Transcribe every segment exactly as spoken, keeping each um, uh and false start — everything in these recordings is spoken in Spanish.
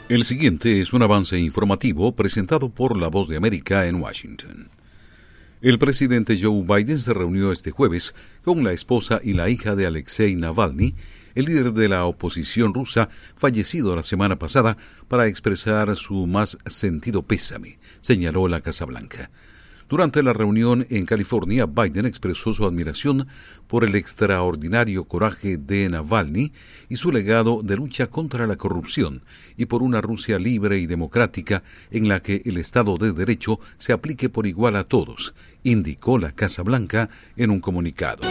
El siguiente es un avance informativo presentado por La Voz de América en Washington. El presidente Joe Biden se reunió este jueves con la esposa y la hija de Alexei Navalny, el líder de la oposición rusa fallecido la semana pasada, para expresar su más sentido pésame, señaló la Casa Blanca. Durante la reunión en California, Biden expresó su admiración por el extraordinario coraje de Navalny y su legado de lucha contra la corrupción y por una Rusia libre y democrática en la que el Estado de Derecho se aplique por igual a todos, indicó la Casa Blanca en un comunicado.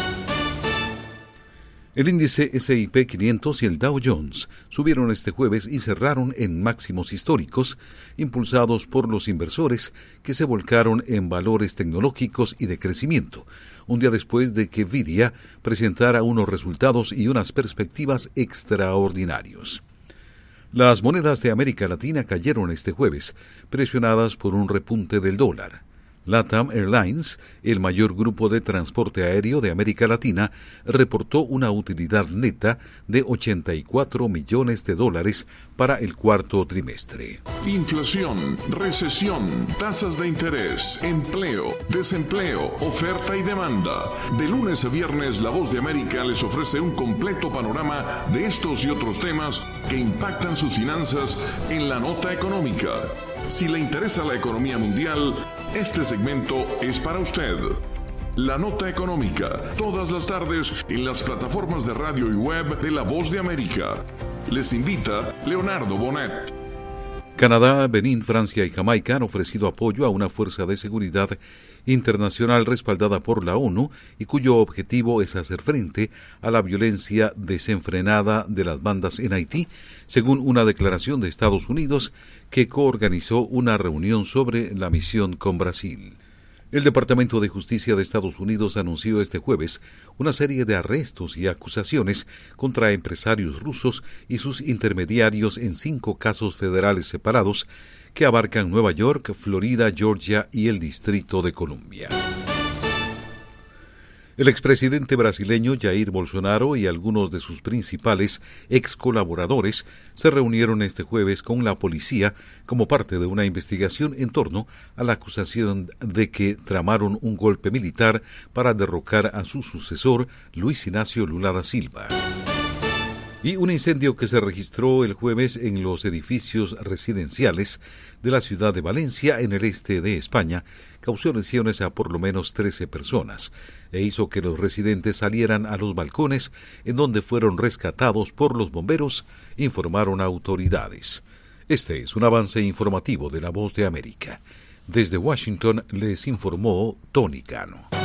El índice ese y pe quinientos y el Dow Jones subieron este jueves y cerraron en máximos históricos, impulsados por los inversores que se volcaron en valores tecnológicos y de crecimiento, un día después de que Nvidia presentara unos resultados y unas perspectivas extraordinarios. Las monedas de América Latina cayeron este jueves, presionadas por un repunte del dólar. LATAM Airlines, el mayor grupo de transporte aéreo de América Latina, reportó una utilidad neta de ochenta y cuatro millones de dólares para el cuarto trimestre. Inflación, recesión, tasas de interés, empleo, desempleo, oferta y demanda. De lunes a viernes, La Voz de América les ofrece un completo panorama de estos y otros temas que impactan sus finanzas en la nota económica. Si le interesa la economía mundial, este segmento es para usted. La Nota Económica, todas las tardes en las plataformas de radio y web de La Voz de América. Les invita Leonardo Bonet. Canadá, Benín, Francia y Jamaica han ofrecido apoyo a una fuerza de seguridad internacional respaldada por la ONU y cuyo objetivo es hacer frente a la violencia desenfrenada de las bandas en Haití, según una declaración de Estados Unidos que coorganizó una reunión sobre la misión con Brasil. El Departamento de Justicia de Estados Unidos anunció este jueves una serie de arrestos y acusaciones contra empresarios rusos y sus intermediarios en cinco casos federales separados que abarcan Nueva York, Florida, Georgia y el Distrito de Columbia. El expresidente brasileño Jair Bolsonaro y algunos de sus principales ex colaboradores se reunieron este jueves con la policía como parte de una investigación en torno a la acusación de que tramaron un golpe militar para derrocar a su sucesor, Luis Ignacio Lula da Silva. Y un incendio que se registró el jueves en los edificios residenciales de la ciudad de Valencia, en el este de España, causó lesiones a por lo menos trece personas e hizo que los residentes salieran a los balcones, en donde fueron rescatados por los bomberos, informaron autoridades. Este es un avance informativo de La Voz de América. Desde Washington les informó Tony Cano.